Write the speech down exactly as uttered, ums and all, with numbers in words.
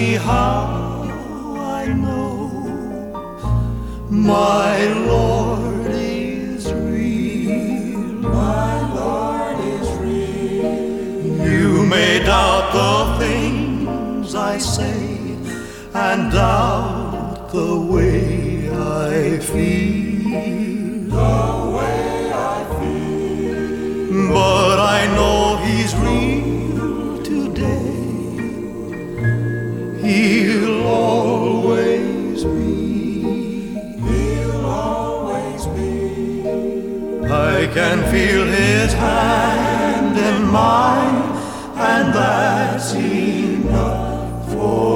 me how I know my Lord is real. My Lord is real. You may doubt the things I say and doubt the way I feel. The way I feel. But I know He's real today. He'll always be. He'll always be. I can feel His hand in mine, and that's enough.